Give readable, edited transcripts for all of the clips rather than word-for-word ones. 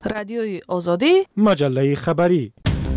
رادیوی آزادی، مجله خبری.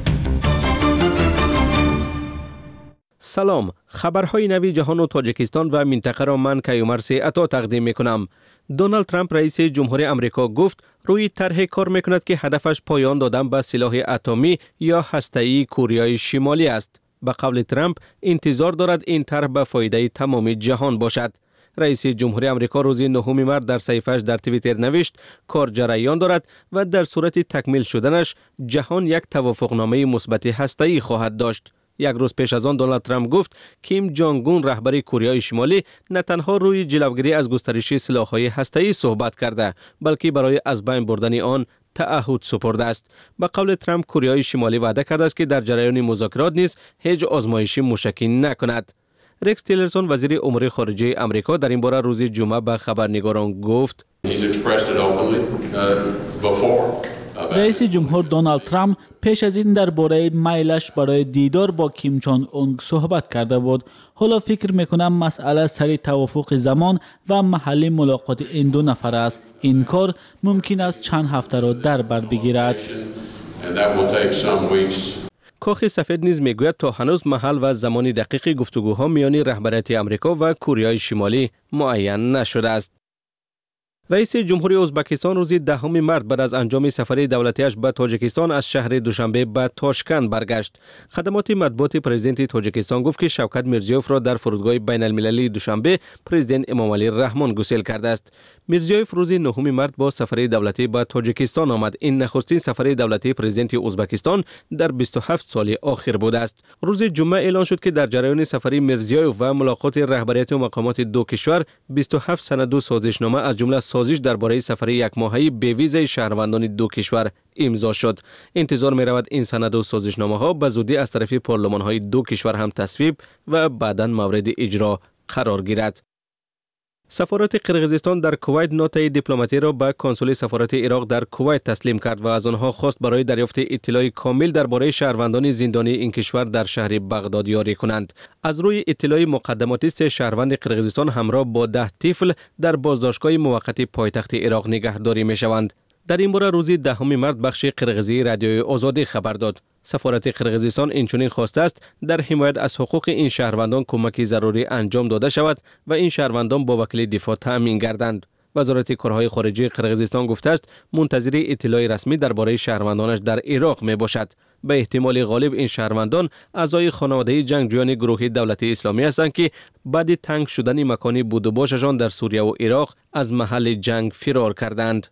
سلام، خبرهای نوی جهان و تاجیکستان و منطقه را من کیومرث عطا تقدیم میکنم. دونالد ترامپ رئیس جمهوری آمریکا گفت روی طرح کار میکند که هدفش پایان دادن به سلاح اتمی یا هسته‌ای کره شمالی است. به قول ترامپ انتظار دارد این طرح به فایده تمام جهان باشد. رئیس جمهوری آمریکا روز 9 مارس در صفحه‌اش در توییتر نوشت کار جریان دارد و در صورت تکمیل شدنش جهان یک توافقنامه مثبت هسته‌ای خواهد داشت. یک روز پیش از آن دونالد ترامپ گفت کیم جانگ اون رهبر کره شمالی نه تنها روی جلوگیری از گسترش سلاح‌های هسته‌ای صحبت کرده بلکه برای از بین بردن آن تعهد سپرده است. به قول ترامپ کره شمالی وعده کرده است که در جریان مذاکرات نیز هیچ آزمایشی موشکی نکند. رکس تیلرسون وزیر امور خارجه آمریکا در این باره روز جمعه به خبرنگاران گفت رئیس جمهور دونالد ترامپ پیش از این درباره میلش برای دیدار با کیم جانگ اون صحبت کرده بود. حالا فکر میکنم مسئله سر توافق زمان و محلی ملاقات این دو نفر است. این کار ممکن است چند هفته را در بر بگیرد. کاخ سفید نیز میگوید تا هنوز محل و زمان دقیق گفتگوها میان رهبریت آمریکا و کره شمالی معین نشده است. رئیس جمهوری ازبکستان روز 10 مارس بعد از انجام سفر دولتیش به تاجیکستان از شهر دوشنبه به تاشکند برگشت. خدمات مطبوعات پرزیدنت تاجیکستان گفت که شوکت میرزیوف را در فرودگاه بین المللی دوشنبه پرزیدنت امام علی رحمان گسیل کرده است. میرزیوف روز 9 مارس با سفر دولتی به تاجیکستان آمد. این نخستین سفر دولتی پرزیدنت ازبکستان در 27 سال اخیر بوده است. روز جمعه اعلان شد که در جریان سفر میرزیوف و ملاقات رهبریت و مقامات دو کشور 27 سند و سازشنامه از جمله سازش درباره سفر یک ماهه به ویزای شهروندان دو کشور امضا شد. انتظار می رود این سند و سازشنامه ها به زودی از طرف پارلمان های دو کشور هم تصویب و بعداً مورد اجرا قرار گیرد. سفارت قرقیزستان در کویت نوتای دیپلماتی را به کنسول سفارت عراق در کویت تسلیم کرد و از آنها خواست برای دریافت اطلاع کامل درباره شهروندان زندانی این کشور در شهر بغداد یاری کنند. از روی اطلاع مقدماتی است شهروند قرقیزستان همراه با 10 طفل در بازداشتگاه موقت پایتخت عراق نگهداری می شوند. در این باره روز 10 مارس بخش قرقیزی رادیوی آزادی خبر داد. سفارت قرقیزستان اینچنین خواسته است در حمایت از حقوق این شهروندان کمکی ضروری انجام داده شود و این شهروندان با وکیل دفاع تامین گردند. وزارت کارهای خارجه قرقیزستان گفته است منتظر اطلاع رسمی درباره شهروندانش در عراق می باشد. به احتمال غالب این شهروندان اعضای خانواده جنگجویان گروه دولتی اسلامی هستند که بعد تنگ شدن مکانی بود و باششان در سوریه و عراق از محل جنگ فرار کردند.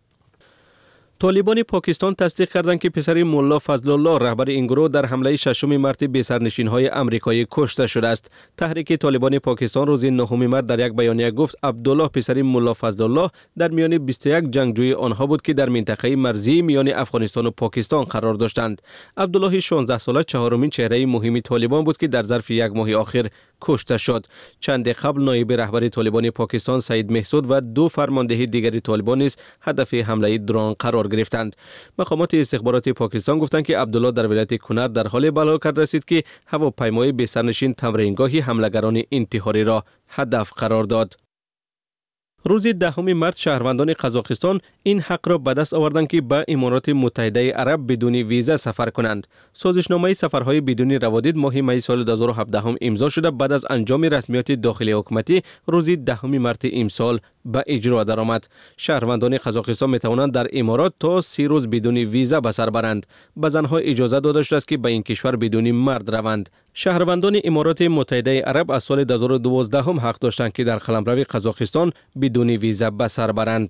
طالبان پاکستان تصدیق کردند که پسر ملا فضل الله رهبر این گروه در حمله 6 مارس به سرنشین‌های آمریکایی کشته شده است. تحریک طالبان پاکستان روز 9 مارس در یک بیانیه گفت عبدالله پسر ملا فضل الله در میان 21 جنگجوی آنها بود که در منطقه مرزی میان افغانستان و پاکستان قرار داشتند. عبدالله 16 ساله چهارمین چهره مهم طالبان بود که در ظرف یک ماه آخر کشته شد. چند قبل نایب رهبر طالبان پاکستان سعید محسود و 2 فرمانده دیگری طالبان نیز هدف حمله درون قرار گرفتند. مقامات استخباراتی پاکستان گفتند که عبدالله در ولایت کنر در حال هلاکت رسید که هواپیمای به سرنشین تمرینگاه حملگران انتحاری را هدف قرار داد. روز 10 مارس شهروندان قزاقستان این حق را به دست آوردند که به امارات متحده عرب بدون ویزا سفر کنند. سازشنامه سفرهای بدون روادید ماه می سال 2017 امضا شده بعد از انجام رسمیات داخلی حکومتی روز 10 مارس امسال به اجرا درآمد. شهروندان قزاقستان می توانند در امارات تا 30 روز بدون ویزا به سر برند. به زنها اجازه داده شده است که به این کشور بدون مرد روند. شهروندان امارات متحده عرب از سال 2012 حق داشتند که در قلمرو قزاقستان بدون ویزا به سر برند.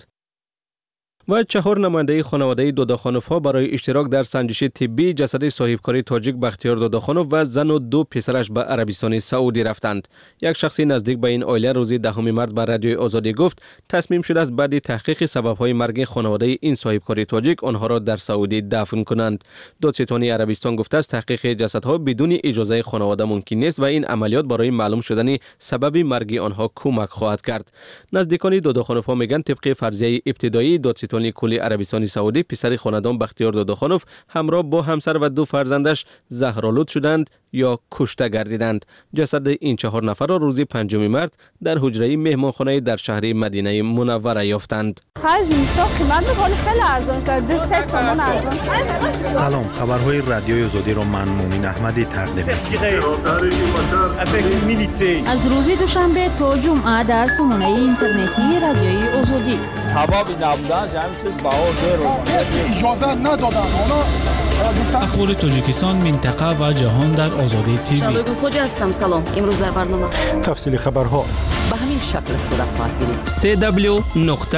و 4 نماینده خانواده دوداخانوف ها برای اشتراک در سنجش طبی جسد صاحبکار تاجیک بختیار دوداخانوف و زن و 2 پسرش به عربستان سعودی رفتند. یک شخص نزدیک به این عائله روز 10 مارس به رادیوی آزادی گفت تصمیم شده است بعد تحقیق سبب‌های مرگ خانواده این صاحبکار تاجیک آنها را در سعودی دفن کنند. دادستان عربستان گفته است تحقیق جسدها بدون اجازه خانواده ممکن نیست و این عملیات برای معلوم شدن سبب مرگ آنها کمک خواهد کرد. نزدیکان دوداخانوف ها میگن طبق فرضیه ابتدایی دادستان کلی عربستان سعودی پسر خاندان بختیار دوداخانوف همراه با همسر و 2 فرزندش زهرآلود شدند یا کشته گردیدند. جسد این 4 نفر را روز 5 مارس در حجره مهمانخانه در شهر مدینه منوره یافتند. سلام، خبرهای رادیوی آزادی را من مومن احمدی تقدیم می‌کنم. از روز دوشنبه تا جمعه در سامانه اینترنتی رادیوی آزادی. حبابی نبودن همین چیز باور اجازه ندادن. اخبار تاجیکستان، منطقه و جهان در آزادی تیوی. شباب خوش هستم. سلام. امروز در برنامه تفصیل خبرها به همین شکل صورت خواهد گرفت.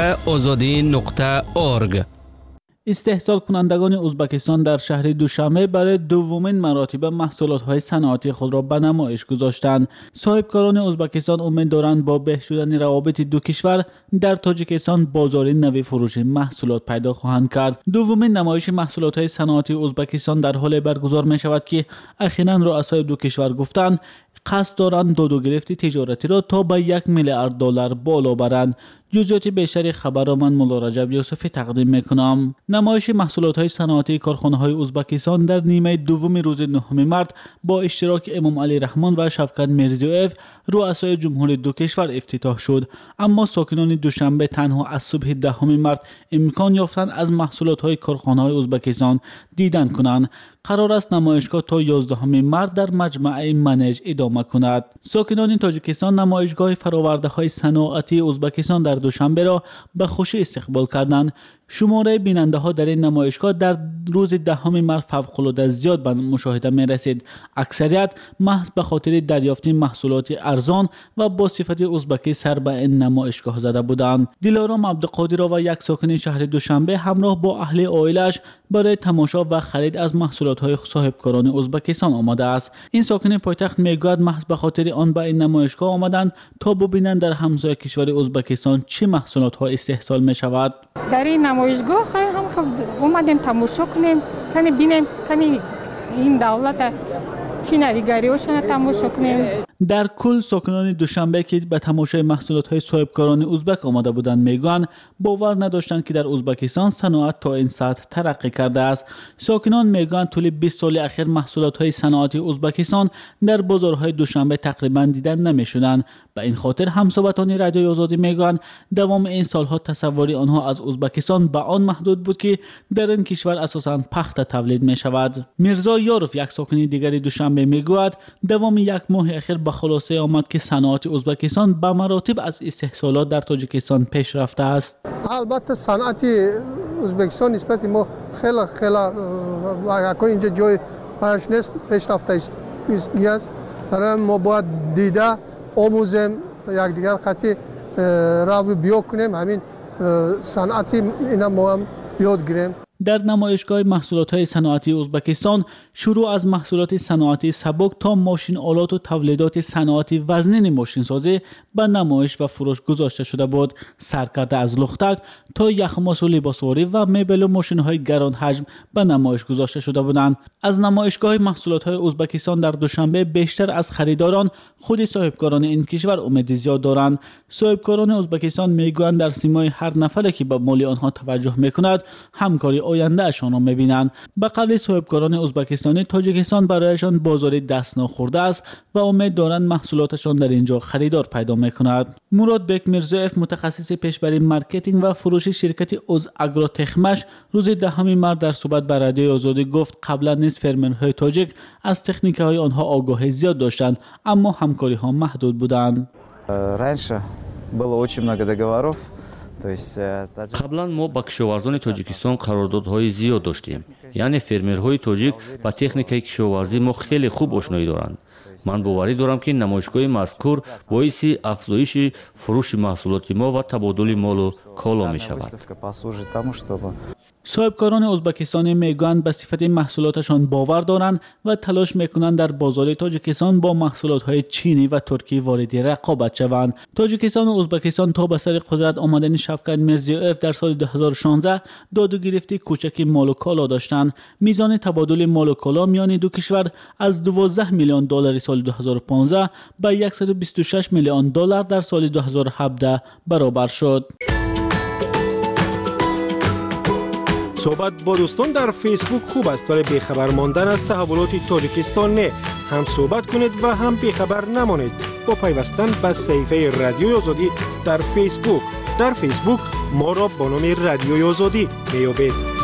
www.azadi.org. استحصال کنندگان ازبکستان در شهر دوشنبه برای دومین مراتب محصولات‌های صنعتی خود را به نمایش گذاشتند. صاحبکاران ازبکستان امید دارند با بهبود روابط دو کشور در تاجیکستان بازار نوی فروش محصولات پیدا خواهند کرد. دومین نمایش محصولات‌های صنعتی ازبکستان در حال برگزار می‌شود که اخیراً رؤسای دو کشور گفتند قصد دارند داد و گرفت تجارتی را تا به $1 میلیارد بالا برند. جزئیات بیشتر خبر را من مولا رجب یوسفی تقدیم میکنم. نمایش محصولات‌های صنعتی کارخانه‌های ازبکستان در نیمه دوم روز 9 مارس با اشتراک امام علی رحمان و شفقت میرزیویف رؤسای جمهوری دو کشور افتتاح شد. اما ساکنان دوشنبه تنها از صبح 10 مارس امکان یافتند از محصولات‌های کارخانه‌های ازبکستان دیدن کنند. قرار است نمایشگاه تا 11 مارس در مجمع منیج ادامه کند. ساکنان تاجیکستان نمایشگاه فرآورده‌های صنعتی ازبکستان در دوشنبه را به خوشی استقبال کردند. شماره بیننده ها در این نمایشگاه در روز 10 مارس فوق‌العاده زیاد به مشاهده می رسید. اکثریت محض به خاطر دریافت محصولات ارزان و با صفت ازبکی سر به این نمایشگاه زده بودند. دلارام عبدالقادر و یک ساکن شهر دوشنبه همراه با اهل عائله‌اش برای تماشا و خرید از محصولات های صاحبکاران ازبکستان آمده است. این ساکن پایتخت میگوید محض به خاطر آن به این نمایشگاه آمدند تا ببینند در همسایه کشور ازبکستان چه محصولات ها استحصال می شود. در این نمایشگاه هم اومدیم تماشا کنیم، ببینیم این دولت چی نویگاری‌هاشون تماشا کنیم. در کل ساکنان دوشنبه که به تماشای محصولات‌های صاحبکاران ازبک آمده بودند میگویند باور نداشتند که در ازبکستان صنعت تا این سطح ترقی کرده است. ساکنان میگویند طول 20 سال اخیر محصولات‌های صنعتی ازبکستان در بازارهای دوشنبه تقریبا دیدن نمی‌شدند. به این خاطر همصحبتان رادیوی آزادی میگویند دوام این سالها تصوری آنها از ازبکستان به آن محدود بود که در این کشور اساساً پخت تولید می‌شود. میرزا یاروف یک ساکن دیگری دوشنبه میگوید دوام یک ماه اخیر به خلاصه آمد که صنعت ازبکستان به مراتب از استحصالات در تاجیکستان پیش رفته است. البته صنعت ازبکستان نسبت ما خیلی اینجا جای پاش نیست، پیش رفته است. ما باید دیده آموزیم، یکدیگر قطعی رو بیا کنیم، همین صنعتی اینا ما هم یاد گیریم. در نمایشگاه محصولات‌های صنعتی ازبکستان شروع از محصولات صنعتی سبک تا ماشین آلات و تولیدات صنعتی وزنین ماشین‌سازی به نمایش و فروش گذاشته شده بود. سرکرده از لختک تا یخماس و لباسواری و مبل و ماشین‌های گران حجم به نمایش گذاشته شده بودند. از نمایشگاه محصولات‌های ازبکستان در دوشنبه بیشتر از خریداران خود صاحبکاران این کشور امید زیاد دارند. صاحبکاران ازبکستان میگویند در سیمای هر نفری که به مال آنها توجه می‌کند همکاری آینده اشان را می‌بینند. به قبل صاحبکاران ازبکستانی تاجیکستان برایشان بازار دست ناخورده است و امید دارند محصولاتشان در اینجا خریدار پیدا می‌کند. مراد بک میرزایف متخصص پیشبری مارکتینگ و فروش شرکت اوز اگرو تخمش روز 10 مارس در صحبت با رادیوی آزادی گفت قبلا نیز فرمرهای تاجیک از تکنیک‌های آنها آگاهی زیاد داشتند اما همکاری‌ها محدود بودند. Раньше было очень много договоров. قبلا ما با کشاورزان تاجیکستان قراردادهای زیاد داشتیم. یعنی فرمرهای تاجیک با تکنیکای کشاورزی ما خیلی خوب آشنایی دارند. من باوری دارم که نمایشگاه مذکور باعث افزایش فروش محصولات ما و تبادل مال و کالا می شود. صاحبکاران ازبکستانی میگویند به صفت محصولاتشان باور دارند و تلاش میکنند در بازار تاجیکستان با محصولات‌های چینی و ترکی واردی رقابت شوند. تاجیکستان و ازبکستان تا به سر قدرت آمدن شفقت میرزیویف در سال 2016 داد و گرفت کوچکی مال و کالا داشتند. میزان تبادل مال و کالا میان دو کشور از $12 میلیون سال 2015 به $126 میلیون در سال 2017 برابر شد. صحبت با دوستان در فیسبوک خوب است ولی بیخبر ماندن از تحولات تاجیکستان نه. هم صحبت کنید و هم بیخبر نمانید با پیوستن به صفحه رادیوی آزادی در فیسبوک. در فیسبوک ما را با نام رادیوی آزادی میابید.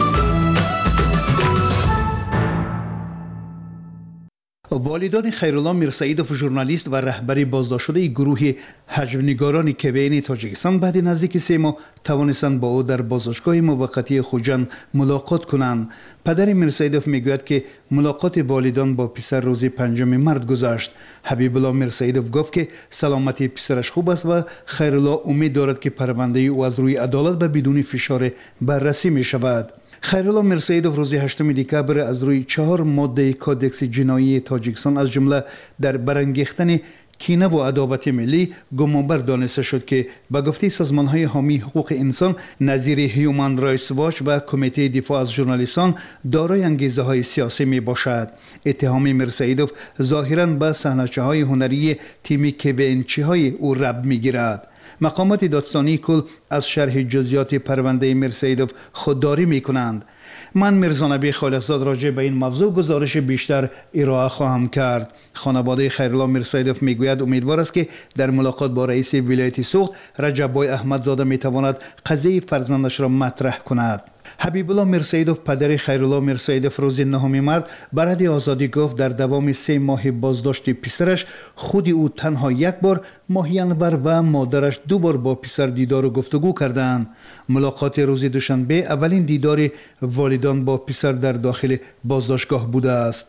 والدان خیرالله میرسعیدوف ژورنالیست و رهبر بازداشت‌شده گروه حجب‌نگاران کوین تاجیکستان بعد نزدیک 3 ماه توانستند با او در بازداشتگاه موقتی خوجند ملاقات کنند. پدر میرسعیدوف میگوید که ملاقات والدان با پسر روز 5 مارس گذشت. حبیب الله میرسعیدوف گفت که سلامتی پسرش خوب است و خیرالله امید دارد که پرونده او از روی عدالت و بدون فشار بررسی می شود. خیرالله میرسعیدوف روز 8 دکبر از روی 4 ماده کودکس جنایی تاجیکستان از جمله در برانگیختن کینه و عداوت ملی گمانبر دانسته شد که به گفته سازمان‌های حامی حقوق انسان نظیر هیومن رایتس واچ و کمیته دفاع از ژورنالیستان دارای انگیزه‌های سیاسی میباشد. اتهام میرسعیدوف ظاهراً به صحنه‌چه‌های هنری تیم کوینچی‌های او ربط میگیرد. مقامات دادستانی کل از شرح جزئیات پرونده میرسعیدوف خودداری میکنند. من میرزا نبی خالقزاد راجع به این موضوع گزارش بیشتر ارائه خواهم کرد. خانواده خیرالله میرسعیدوف میگوید امیدوار است که در ملاقات با رئیس ولایت سوخت رجب بای احمدزاده میتواند قضیه فرزندش را مطرح کند. حبیب الله میرسعیدوف پدر خیرالله میرسعیدوف روز 9 مارس برای آزادی گفت در دوام 3 ماه بازداشت پسرش خود او تنها یک بار ماهیانور و مادرش 2 بار با پسر دیدار و گفتگو کردند. ملاقات روز دوشنبه اولین دیدار والدان با پسر در داخل بازداشتگاه بوده است.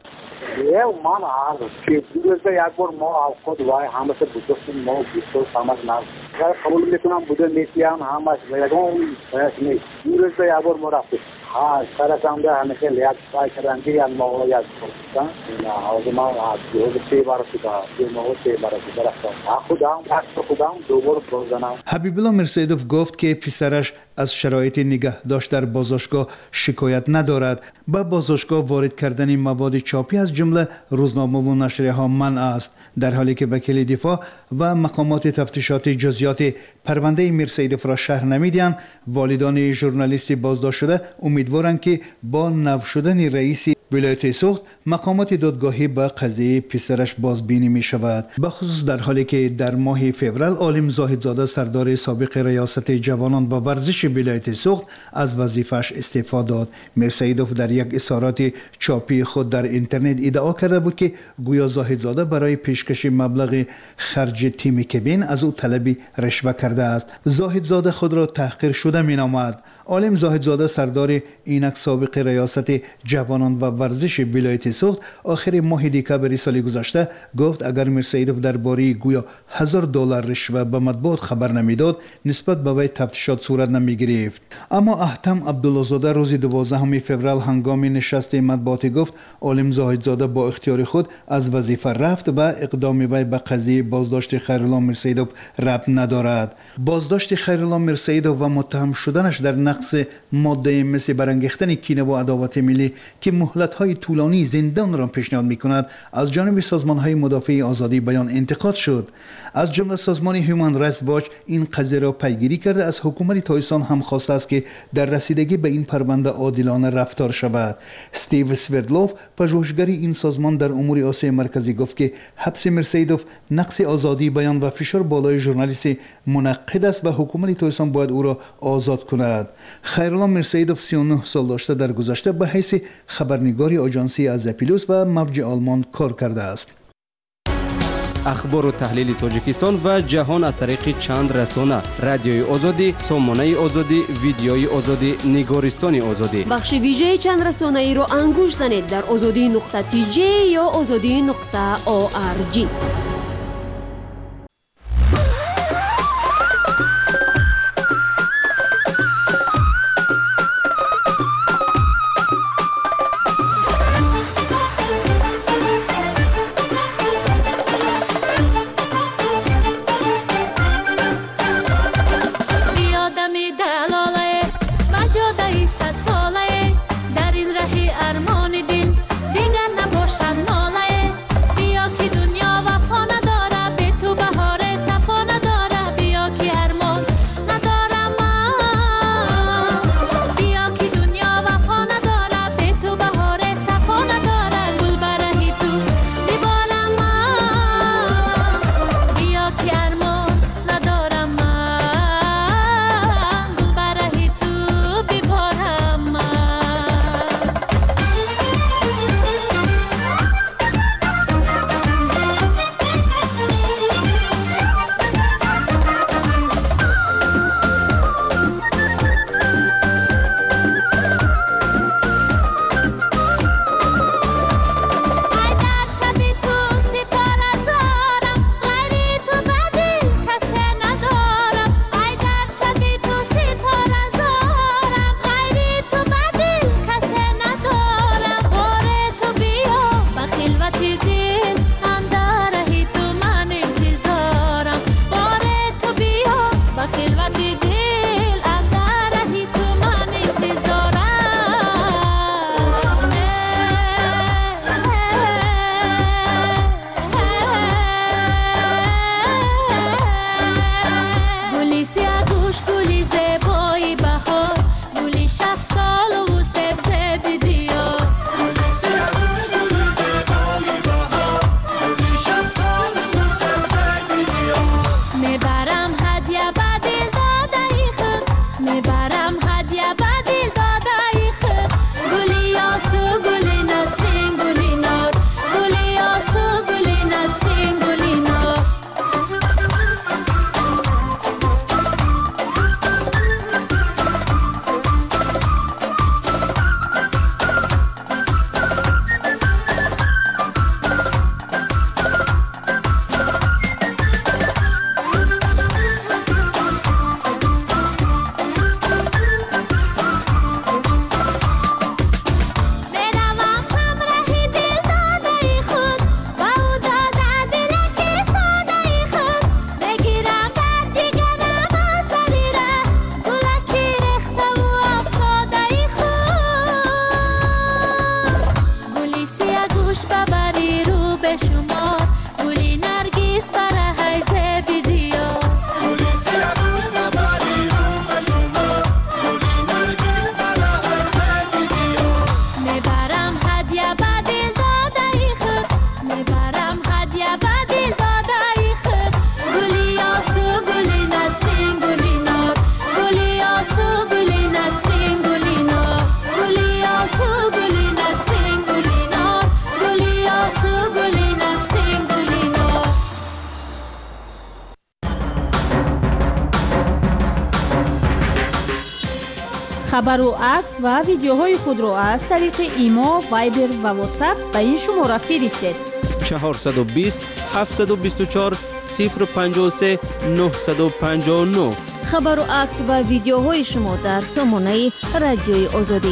من که روز یک بار ما خود وای همه سے بودیم ما بیشتر سماج نه قبول میکنم بوده نیستیم همش یگان نیست روز یک بار ما رفتیم ها سر کام ده همیشه لیاقت پای کردن یا ما یا کردن نه از ما از دو سه بار شده ما سه بار شده خودم 2 بار روزانه. حبیب الله میرسعیدوف گفت که پسرش از شرایط نگهداشت در بازداشتگاه شکایت ندارد. با بازداشتگاه وارد کردن مواد چاپی از جمله روزنامه و نشریه ها منع است، در حالی که وکیل دفاع و مقامات تفتیشات جزئیات پرونده میرسعیدوف را شرح نمیدهند. والدان ژورنالیست بازداشت شده امیدوارند که با نو شدن رئیس ولایت سوخت مقامات دادگاهی به قضیه پسرش بازبینی می شود. به خصوص در حالی که در ماه فوریه عالم زاهدزاده سردار سابق ریاست جوانان و ورزش ولایت سوخت از وظیفه‌اش استعفا داد. میرسعیدوف در یک اظهارات چاپی خود در اینترنت ادعا کرده بود که گویا زاهدزاده برای پیشکش مبلغ خرج تیم کوین از او طلب رشوه کرده است. زاهدزاده خود را تحقیر شده می نامد. عالم زاهدزاده سردار اینک سابق ریاست جوانان و ورزش ولایت سوخت آخر ماه دکبر سال گذشته گفت اگر میرسعیدوف درباره گویا $1000 رشوه به مطبوعات خبر نمیداد نسبت به وی تفتیشات صورت نمیگرفت. اما احتم عبدالله زاده روز 12 فوریه هنگام نشست مطبوعات گفت عالم زاهدزاده با اختیار خود از وظیفه رفت و اقدام وی به قضیه بازداشت خیرالله میرسعیدوف ربط ندارد. بازداشت خیرالله میرسعیدوف و متهم شدنش در نقض ماده مثل برانگیختن کینه و عداوت ملی که مهلت‌های طولانی زندان را پیشنهاد می‌کند از جانب سازمان‌های مدافع آزادی بیان انتقاد شد. از جمله سازمان هیومن رایتس واچ این قضیه را پیگیری کرده از حکومت تایسان هم خواسته است که در رسیدگی به این پرونده عادلانه رفتار شود. استیو سوردلوف پژوهشگر این سازمان در امور آسیا مرکزی گفت که حبس میرسعیدوف نقص آزادی بیان و فشار بالای ژورنالیست منعقد است و حکومت تایسان باید او را آزاد کند. خیرالله میرسعیدوف 39 سال داشته در گذشته به حیث خبرنگاری آژانسی ازپیلوس و موج آلمان کار کرده است. اخبار و تحلیل تاجیکستان و جهان از طریق چند رسانه: رادیوی آزادی، سامانه آزادی، ویدیوی آزادی، نگارستان آزادی. بخش ویژه چند رسانه ای را انگوش زنید در azadi.tj یا azadi.org. ارمان دل دیگر نباشد ناله بیا که دنیا وفا хабару акс ва видеоҳои худро аз тариқи имо, вайбер ва ватсап ба ин шумора фиристед. 420 724 053 959. хабару акс ва видеоҳои шумо дар сомонаи радиои озодӣ.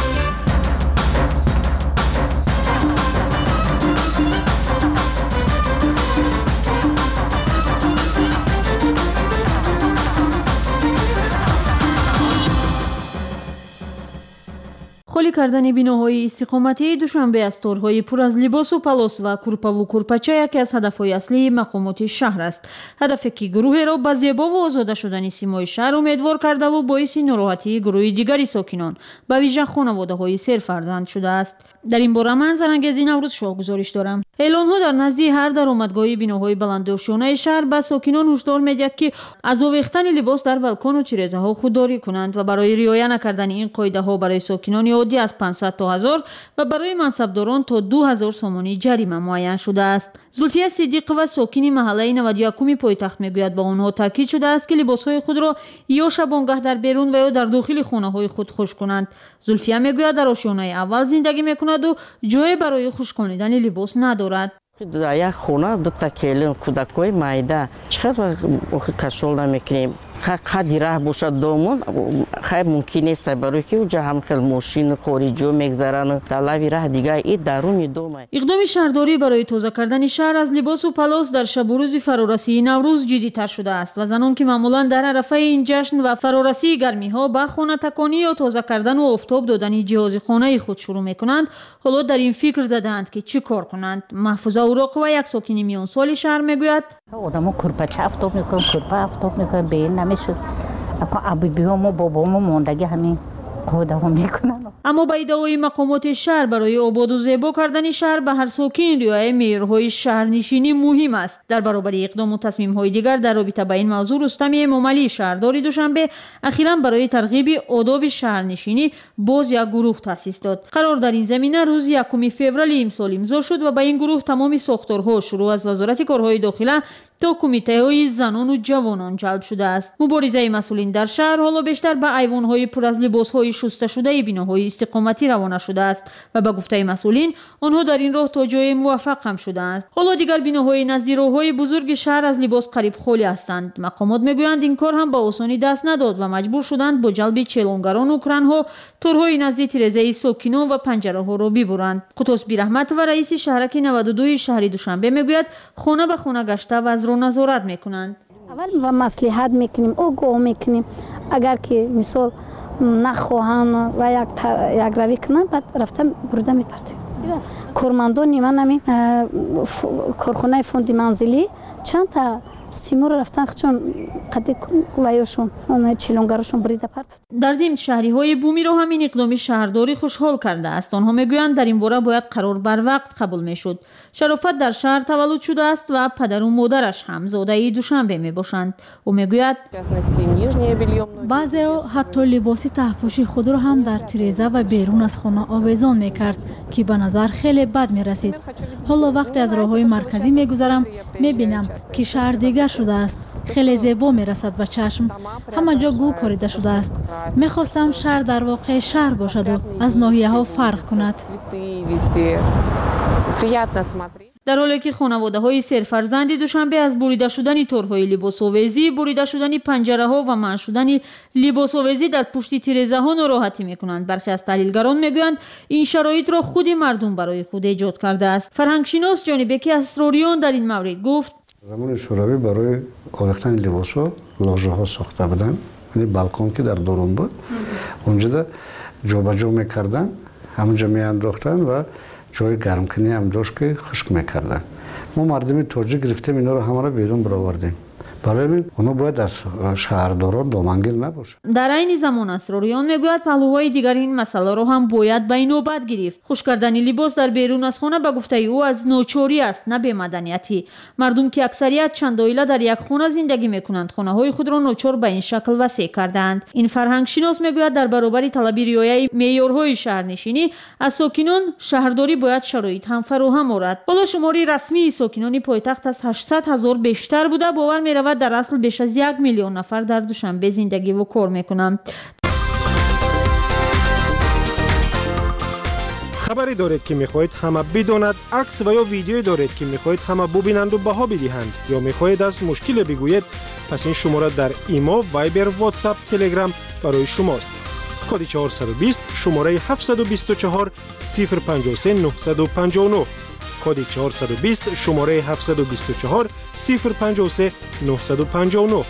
холӣ кардани биноҳои истиқоматии душанбе аз торҳои пур аз либосу палос ва курпаву курпача яке аз ҳадафҳои аслии мақомоти шаҳр аст. ҳадафе ки гурӯҳеро ба зебову озода шудани симои шаҳр умедвор кардаву боиси нороҳатии гурӯҳи дигари сокинон ба вижа хонаводаҳои серфарзанд шудааст. дар ин бора ман зарангези наврӯз шоҳ гузориш дорам. эълонҳо дар назди ҳар даромадгоҳи биноҳои баланддошонаи шаҳр ба сокинон ҳушдор медиҳад ки аз овехтани либос дар балкону тирезаҳо худдорӣ кунанд ва барои риоя накардани ин қоидаҳо барои сокинони оддӣ аз 500 то 1000 ва барои мансабдорон то 2000 сомонӣ ҷарима муайян шудааст. зулфия сидиқова сокини маҳаллаи 91-уми пойтахт мегӯяд ба онҳо таъкид шудааст ки либосҳои худро ё шабонгаҳ дар берун ва ё дар дохили хонаҳои худ хуш кунанд. зулфия мегӯяд дар ошёнаи аввал зиндагӣ мекунаду ҷое барои хушконидани либос надорад. дар як хона дута келин кӯдакҳои майда чиқадр кашол намекунем. қадди раҳ бошад домон хайр мумкин нест барои ки уҷа ҳам хел мошин хориҷиҳо мегзаранд дар лави раҳ дигар и даруни дома. иқдоми шаҳрдорӣ барои тоза кардани шаҳр аз либосу палос дар шабу рӯзи фарорасии наврӯз ҷиддитар шудааст ва занон ки маъмулан дар арафаи ин ҷашн ва фарорасии гармиҳо ба хонатаконӣ ё тоза кардану офтоб додани ҷиҳози хонаи худ шурӯъ мекунанд, ҳоло дар ин фикр задаанд ки чӣ кор кунанд. маҳфуза уроқова як сокини миёнсоли шаҳр мегӯяд: одамо курпача афтоб мекунанд, курпа афтоб мекунанд, бе ин намешуд. абибиҳо мо бобомо мондаги ҳамин қоидаҳо мекунанд. аммо ба иддаои мақомоти шаҳр барои ободу зебо кардани шаҳр ба ҳар сокин риояи меъёрҳои шаҳрнишинӣ муҳим аст. дар баробари иқдому тасмимҳои дигар дар робита ба ин мавзӯъ Рустами Эмомалӣ, шаҳрдори Душанбе, ахиран барои тарғиби одоби шаҳрнишинӣ боз як гурӯҳ таъсис дод. қарор дар ин замина рӯзи 1 феврали имсол имзо шуд ва ба ин гурӯҳ тамоми сохторҳо шурӯъ аз Вазорати корҳои дохила то кумитаҳои занону ҷавонон ҷалб шудааст. муборизаи масъулин дар шаҳр ҳоло бештар ба айвонҳои пур аз либосҳои шусташудаи биноҳои истиқоматӣ равона шудааст ва ба гуфтаи масъулин онҳо дар ин роҳ то ҷое муваффақ ҳам шудаанд. ҳоло дигар биноҳои назди роҳҳои бузурги шаҳр аз либос қариб холӣ ҳастанд. мақомот мегӯянд ин кор ҳам ба осонӣ даст надод ва маҷбур шуданд бо ҷалби челонгарону кранҳо торҳои назди тирезаи сокинон ва панҷараҳоро бибуранд. Қутус Бираҳматова, раиси шаҳраки 92-и шаҳри Душанбе, мегӯяд хона ба хона гашта вазъро назорат мекунанд. аввал ва маслиҳат мекунем, огоҳ мекунем. агар ки мисол нахоҳанд ва якравӣ кунанд, баъд рафта бурда мепартоем. кормандони ман ами корхонаи фонди манзилӣ чандта симуро рафтан чун қадди лаёшон челонгарошон бурида партод. дар зимн шаҳриҳои бумиро ҳамин иқдоми шаҳрдорӣ хушҳол кардааст. онҳо мегӯянд дар ин бора бояд қарор барвақт қабул мешуд. шарофат дар шаҳр таваллуд шудааст ва падару модараш ҳам зодаи Душанбе мебошанд. ӯ мегӯяд: баъзеҳо ҳатто либоси таҳпӯши худро ҳам дар тиреза ва берун аз хона овезон мекард ки ба назар хеле бад мерасид. ҳоло вақте аз роҳҳои марказӣ мегузарам, мебинам ки шаҳр дигар шудааст. хеле зебо мерасад ба чашм. ҳама ҷо гул корида шудааст. мехостам шаҳр дар воқеъ шаҳр бошаду аз ноҳияҳо фарқ кунад. дар ҳоле ки хонаводаҳои серфарзанди Душанбе аз бурида шудани торҳои либосовезӣ, бурида шудани панҷараҳо ва манъ шудани либосовезӣ дар пушти тирезаҳо нороҳатӣ мекунанд, бархе аз таҳлилгарон мегӯянд ин шароитро худи мардум барои худ эҷод кардааст. фарҳангшинос Ҷонибеки Асрориён дар ин маврид гуфт: замони шӯравӣ барои овехтани либосҳо ложаҳо сохта буданд. балкон ки дар дурун буд, онҷода ҷобаҷо мекарданд, ҳамаҷо меандохтанд ва ҷои гармкунӣ ҳам дошт ки хушк мекарданд. мо мардуми тоҷик гирифтем инҳоро ҳамаро берун баровардем. барои ин онҳо бояд аз шаҳрдорон домангир набошанд. дар айни замон Асрориён мегӯяд паҳлӯҳои дигар ин масъаларо ҳам бояд ба инобат гирифт. хуш кардани либос дар берун аз хона ба гуфтаи ӯ аз ночорӣ аст, на бемаданиятӣ. мардум ки аксарият чандоила дар як хона зиндагӣ мекунанд, хонаҳои худро ночор ба ин шакл васеъ кардаанд. ин фарҳангшинос мегӯяд дар баробари талаби риояи меъёрҳои шаҳрнишинӣ аз сокинон шаҳрдорӣ бояд шароит ҳам фароҳам орад. ҳоло шумори расмии сокинони пойтахт аз 800 000 бештар буда, бовар меравад дар асл беш аз 1 миллион нафар дар Душанбе зиндагӣ ву кор мекунанд. خبری دارید که میخواهید همه بداند، عکس و یا ویدیویی دارید که میخواهید همه ببینند و بها بدهند یا میخواهید از مشکل بگویید، پس این شماره در ایما، وایبر، واتساپ، تلگرام برای شماست. کد 420 شماره 724 053 959. کد 420 شماره 724 053 959.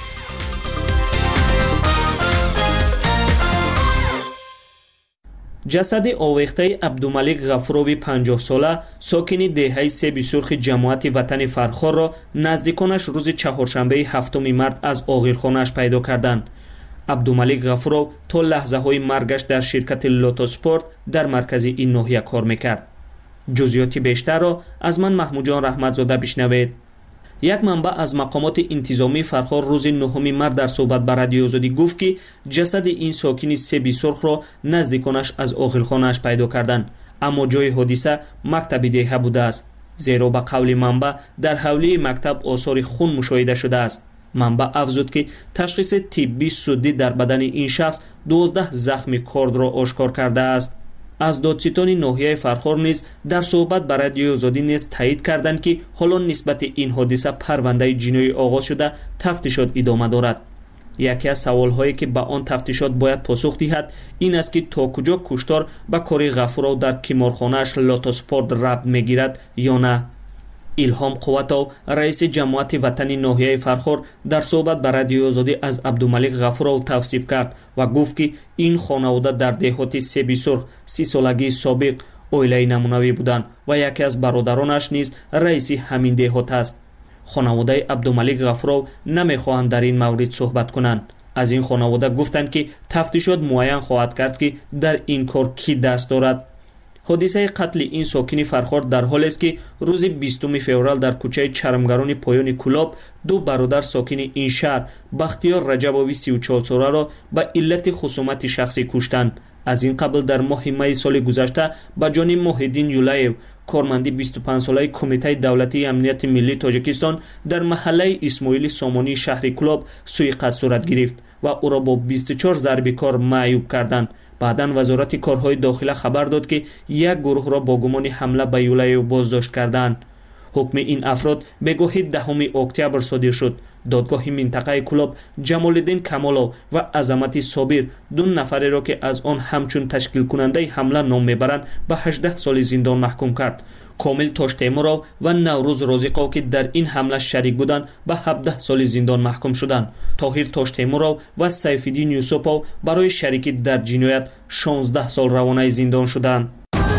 جسد آویخته عبدالملک غفوروی 50 ساله ساکن دهه سیب سرخ جماعت وطن فرخار را نزدیکانش روز چهارشنبه 7 مارس از آغیرخانه‌اش پیدا کردند. عبدالملک غفورو تا لحظه های مرگش در شرکت لوتو سپورت در مرکز این ناحیه کار میکرد. جزئیات بیشتر را از من محمود جان رحمتزاده بشنوید. یک منبع از مقامات انتظامی فرخار روز 9 مارس در صحبت با رادیو آزادی گفت که جسد این ساکن سیب سرخ را نزدیکانش از آغلخانه‌اش پیدا کردند، اما جای حادثه مکتب دهه بوده است. زیرا به قول منبع در حوله مکتب آثار خون مشاهده شده است. منبع افزود که تشخیص طبی سودی در بدن این شخص 12 زخم کارد را آشکار کرده است. از دادستان ناحیه فرخار نیز در صحبت با رادیو آزادی نیز تایید کردند که حالا نسبت این حادثه پرونده جنایی آغاز شده تفتیشات ادامه دارد. یکی از سوال‌هایی که به آن تفتیشات باید پاسخ دهد این است که تا کجا کشتار به کار غفورو در قمارخانه‌اش لوتو سپورت ربط می‌گیرد یا نه. الهام قوتو رئیس جماعت وطن ناحیه فرخار در صحبت با رادیو آزادی از عبدالملک غفورو توصیف کرد و گفت که این خانواده در دهات سیب سرخ 30 سالگی سابق اویله نمونوی بودند و یکی از برادرانش نیز رئیس همین دهات است. خانواده عبدالملک غفورو نمیخواهند در این مورد صحبت کنند. از این خانواده گفتند که تفتیشات معین خواهد کرد که در این کار کی دست دارد. حادثه قتل این ساکن فرخار در حالی است که روز 20 فوریه در کوچه چرمگران پایان کلاب دو برادر ساکن این شهر بختیار رجبوی 34 ساله را به علت خصومت شخصی کشتند. از این قبل در ماه می سال گذشته به جان محیدین یولایو کارمند 25 ساله کمیته دولتی امنیت ملی تاجیکستان در محله اسماعیل سامانی شهر کلاب سوء صورت گرفت و او را با 24 ضرب کار معیوب کردند. بعداً وزارت کارهای داخله خبر داد که یک گروه را با گمان حمله به یولایو بازداشت کردند. حکم این افراد به گاه 10 اکتبر صادر شد. دادگاه منطقه کلاب جمال‌الدین کمالو و عظمت صابر دو نفری را که از آن همچون تشکیل کننده حمله نام میبرند به 18 سال زندان محکوم کرد. کامل تاشتیمورو و نوروز رازقو که در این حمله شریک بودند به 17 سال زندان محکوم شدند. طاهر تاشتیمورو و سیف‌الدین یوسفو برای شریکی در جنایت 16 سال روانه زندان شدند.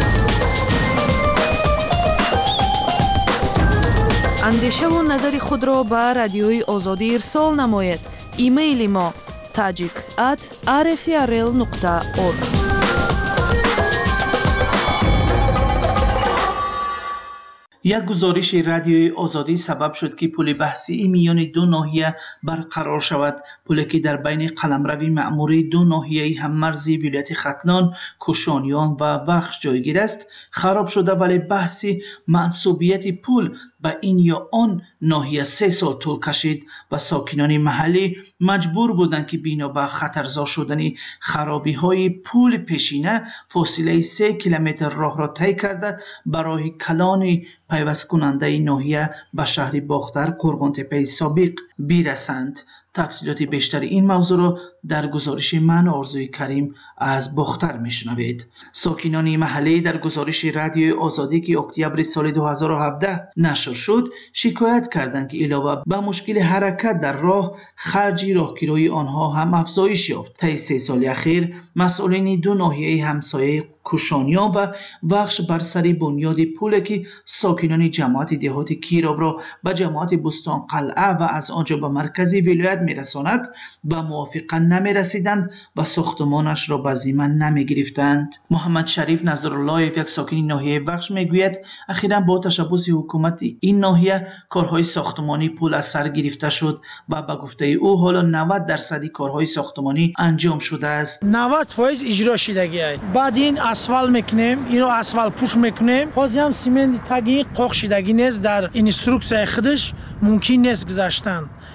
اندیشه و نظر خود را به رادیوی آزادی ارسال نمایید. ایمیل ما tajik@rfrl.org. یک گزارش رادیوی آزادی سبب شد که پل بحثی میان دو ناحیه برقرار شود. پلی که در بین قلمروی مأموری دو ناحیه هم مرزی ولایت ختلان، کوشانیان و بخش جایگیر است خراب شده، ولی بحث منسوبیت پل به این یا آن ناحیه 3 سال طول کشید و ساکنان محلی مجبور بودند که بنا به خطرزا شدن خرابی های پل پیشینه فاصله 3 کیلومتر راه را طی کرده برای کلان پیوست کننده ناحیه به شهر باختر قرغان‌تپه سابق برسند. تفصیلات بیشتر این موضوع را در گزارش من آرزوی کریم از باختر میشنوید. ساکنان محله در گزارش رادیو آزادی که اکتبر سال 2017 نشر شد شکایت کردند که علاوه به مشکل حرکت در راه، خرج راهگیری آنها هم افزایش یافت. طی 3 سال اخیر مسئولین دو ناحیه همسایه کوشانیان و بخش بر سر بنیاد پلی که ساکنان جماعت دهات کیراب را به جماعت بستان قلعه و از آنجا به مرکزی ولایت میرساند به موافقه نمیرسیدند و ساختمانش را به ضمن نمیگرفتند. محمد شریف نظرالله یک ساکن ناحیه بخش میگوید اخیراً با تشبث حکومت این ناحیه کارهای ساختمانی پل از سر گرفته شد و به گفته او حالا 90% کارهای ساختمانی انجام شده است. 90% اجرا شدگی است. بعد این اسفال میکنیم، اینو اسفال پوش میکنیم، بازی هم سیمنت تگی قاق شدگی نیست، در اینستروکسیون خودش ممکن نیست گذاشتن.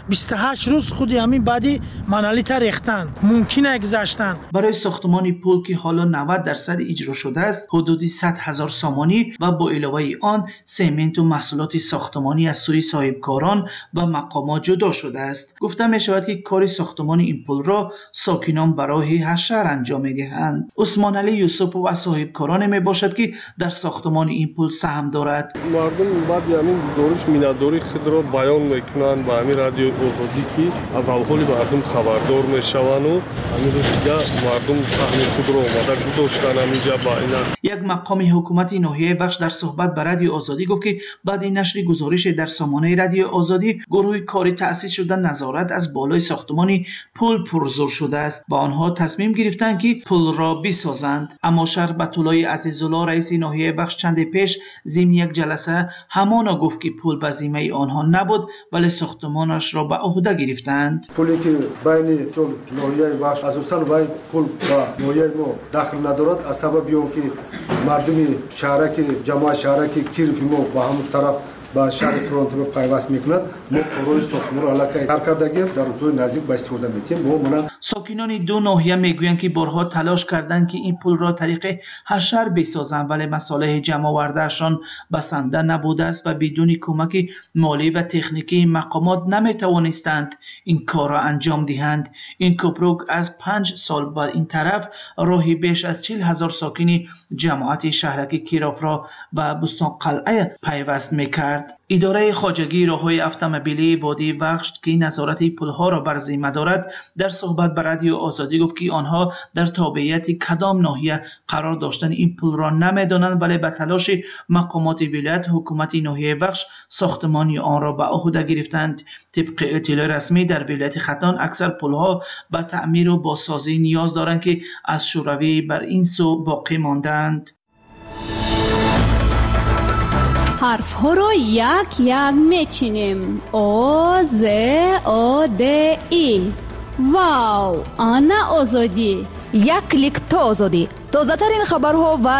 28 روز خودی همین بعدی منالی تا ریختن ممکنه گذاشتن. برای ساختمان پل که حالا 90% اجرا شده است حدودی 100,000 سامانی و با علاوه آن سمنت و محصولات ساختمانی از سوی صاحبکاران و مقامات جدا شده است. گفته می شود که کار ساختمان این پل را ساکنان برای حشر انجام می دهند. عثمان علی یوسف و صاحبکاران می باشد که در ساختمان این پل سهم دارد. مردم بعد همین گزارش میناداری خود را بیان میکنند با همین رادیو آزادی که از احوال مردم خبردار میشوند و همین دیگه مردم سهم خود را آماده گذاشتن همینجا با اینا. یک مقام حکومت ناحیه بخش در صحبت با رادیو آزادی گفت که بعد نشر گزارش در سامانه رادیو آزادی گروه کاری تأسیس شده نظارت از بالای ساختمان پل پرزور شده است. با آنها تصمیم گرفتند که پل را بسازند. اما شهر بطولای عزیزالله رئیس ناحیه بخش چند پیش ضمن یک جلسه همانا گفت که پل به ذمه آنها نبود ولی ساختمانش را به عهده گرفتند. پلی که بین چون ناحیه بخش اساساً بین پل و ناحیه ما داخل ندارد از سبب که مردم شهرک جماعت شهرک کیرف ما با همون طرف با شهر تورنتو پیوست میکنند ما پروژه ساختمان را علاقه کارکردگی در روزهای نزدیک به استفاده میتیم. ساکنان دو ناحیه میگویند که بارها تلاش کردند که این پل را طریق حشر بسازند ولی مصالح جمع آوردهشان بسنده نبوده است و بدون کمک مالی و تکنیکی مقامات نمیتوانستند این کار را انجام دهند. این کوپروک از 5 سال بعد این طرف راهی بیش از 40,000 ساکن جماعت شهرک کیراف را به بستان قلعه پیوست میکرد. اداره خواجگی راههای اتومبیلی وادی بخش که نظارت پلها را بر ذمه دارد در صحبت با رادیو آزادی گفت که آنها در تابعیت کدام ناحیه قرار داشتن این پل را نمیدانند ولی به تلاش مقامات ولایت حکومت ناحیه بخش ساختمانی آن را به عهده گرفتند. طبق اطلاع رسمی در ولایت ختان اکثر پلها به تعمیر و بازسازی نیاز دارند که از شوروی بر این سو باقی ماندند. حرف ها را یک یک میچینیم. آ ز آ د ای. واو، آنا آزادی. یک کلیک تا آزادی. تازه ترین خبرها و